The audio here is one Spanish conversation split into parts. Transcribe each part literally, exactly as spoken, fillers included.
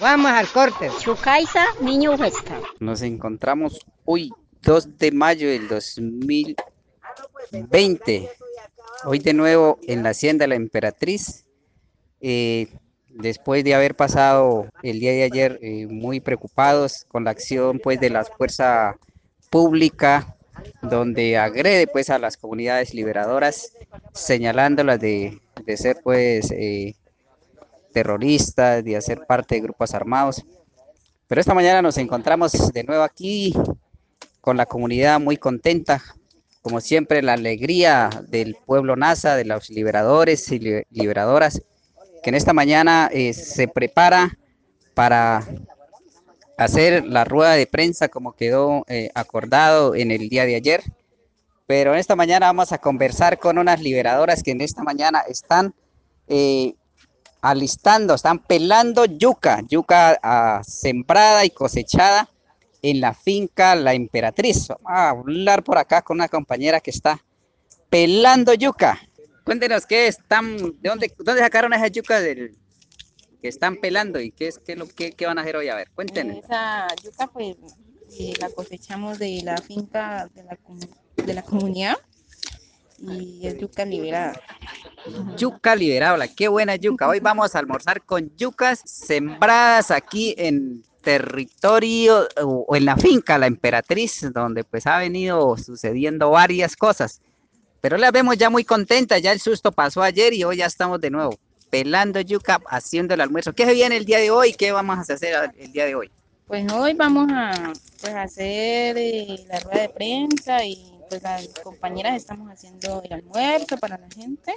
Vamos al corte. Chucaiza, niño Huesca. Nos encontramos hoy, dos de mayo del dos mil veinte, hoy de nuevo en la Hacienda La Emperatriz, eh, después de haber pasado el día de ayer eh, muy preocupados con la acción pues de la fuerza pública, donde agrede pues a las comunidades liberadoras, señalándolas de, de ser pues eh, terroristas, de hacer parte de grupos armados. Pero esta mañana nos encontramos de nuevo aquí con la comunidad muy contenta, como siempre la alegría del pueblo NASA, de los liberadores y liberadoras, que en esta mañana eh, se prepara para hacer la rueda de prensa como quedó eh, acordado en el día de ayer. Pero en esta mañana vamos a conversar con unas liberadoras que en esta mañana están eh, alistando, están pelando yuca, yuca uh, sembrada y cosechada en la finca La Emperatriz. Vamos a hablar por acá con una compañera que está pelando yuca. Cuéntenos qué están, de dónde, dónde sacaron esa yuca del, que están pelando y qué es qué, lo, qué, qué van a hacer hoy. A ver, cuéntenos. Esa yuca pues eh, la cosechamos de la finca de la, de la comunidad y es yuca liberada. Yuca liberable, qué buena yuca. Hoy vamos a almorzar con yucas sembradas aquí en territorio o en la finca La Emperatriz, donde pues ha venido sucediendo varias cosas. Pero las vemos ya muy contentas, ya el susto pasó ayer y hoy ya estamos de nuevo pelando yuca, haciendo el almuerzo. ¿Qué se viene el día de hoy? ¿Qué vamos a hacer el día de hoy? Pues hoy vamos a pues, hacer eh, la rueda de prensa y pues las compañeras estamos haciendo el almuerzo para la gente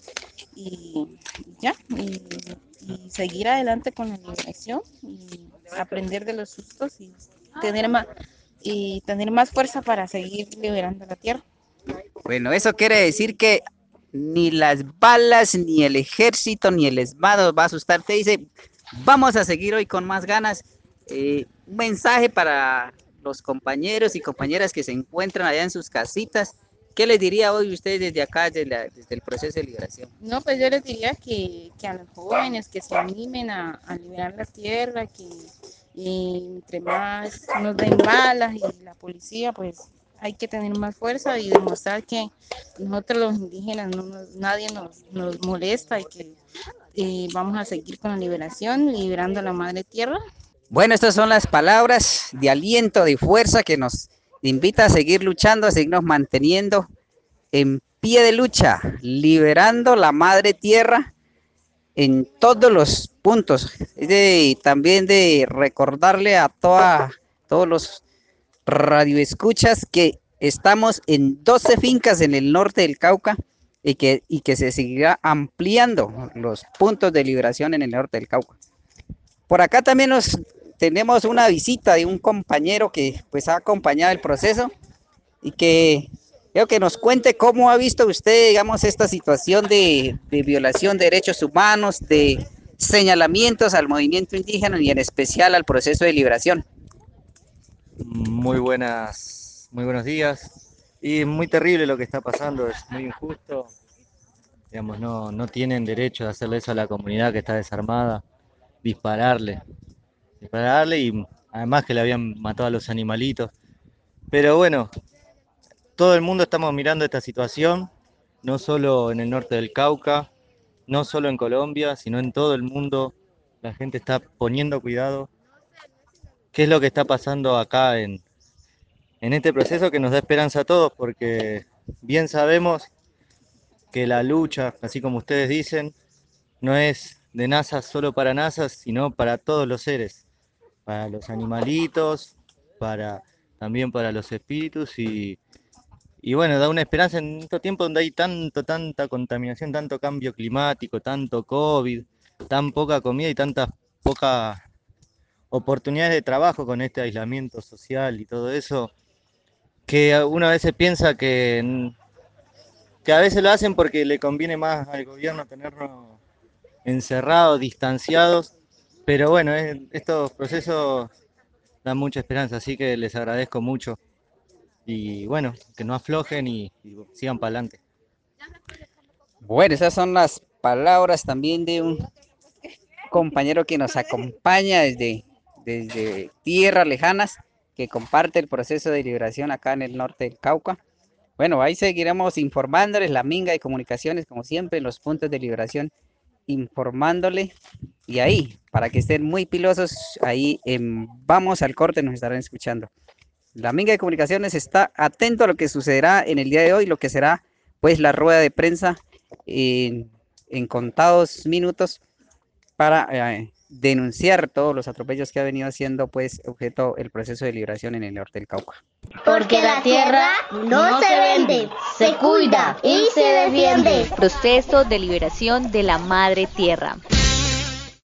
y, y ya, y, y seguir adelante con la liberación y aprender de los sustos y tener más, y tener más fuerza para seguir liberando la tierra. Bueno, eso quiere decir que ni las balas, ni el ejército, ni el ESMAD va a asustar. Te dice, vamos a seguir hoy con más ganas. Eh, un mensaje para los compañeros y compañeras que se encuentran allá en sus casitas. ¿Qué les diría hoy ustedes desde acá, desde, la, desde el proceso de liberación? No, pues yo les diría que, que a los jóvenes que se animen a, a liberar la tierra, que y entre más nos den balas y la policía, pues hay que tener más fuerza y demostrar que nosotros los indígenas, no nos, nadie nos, nos molesta y que eh, vamos a seguir con la liberación, liberando a la madre tierra. Bueno, estas son las palabras de aliento, de fuerza que nos invita a seguir luchando, a seguirnos manteniendo en pie de lucha, liberando la madre tierra en todos los puntos. De, también de recordarle a toda, todos los radioescuchas que estamos en doce fincas en el norte del Cauca y que, y que se seguirá ampliando los puntos de liberación en el norte del Cauca. Por acá también nos tenemos una visita de un compañero que pues ha acompañado el proceso y que creo que nos cuente cómo ha visto usted, digamos, esta situación de, de violación de derechos humanos, de señalamientos al movimiento indígena y en especial al proceso de liberación. Muy buenas, muy buenos días. Y muy terrible lo que está pasando, es muy injusto. Digamos, no, no tienen derecho de hacerle eso a la comunidad que está desarmada, dispararle, dispararle y además que le habían matado a los animalitos. Pero bueno, todo el mundo estamos mirando esta situación, no solo en el norte del Cauca, no solo en Colombia, sino en todo el mundo. La gente está poniendo cuidado. ¿Qué es lo que está pasando acá en, en este proceso que nos da esperanza a todos? Porque bien sabemos que la lucha, así como ustedes dicen, no es de NASA solo para NASA, sino para todos los seres, para los animalitos, para también para los espíritus y, y bueno, da una esperanza en estos tiempos donde hay tanto, tanta contaminación, tanto cambio climático, tanto COVID, tan poca comida y tantas pocas oportunidades de trabajo con este aislamiento social y todo eso, que una vez se piensa que, que a veces lo hacen porque le conviene más al gobierno tenernos encerrados, distanciados, pero bueno, es, estos procesos dan mucha esperanza, así que les agradezco mucho y bueno, que no aflojen y, y sigan para adelante. Bueno, esas son las palabras también de un compañero que nos acompaña desde, desde tierras lejanas, que comparte el proceso de liberación acá en el norte del Cauca. Bueno, ahí seguiremos informándoles, la Minga de Comunicaciones, como siempre, en los puntos de liberación, informándole. Y ahí, para que estén muy pilosos, ahí en Vamos al Corte nos estarán escuchando. La Minga de Comunicaciones está atento a lo que sucederá en el día de hoy, lo que será pues la rueda de prensa en, en contados minutos para eh, denunciar todos los atropellos que ha venido siendo pues objeto el proceso de liberación en el norte del Cauca. Porque la tierra no se vende, se cuida y se defiende. Proceso de liberación de la madre tierra.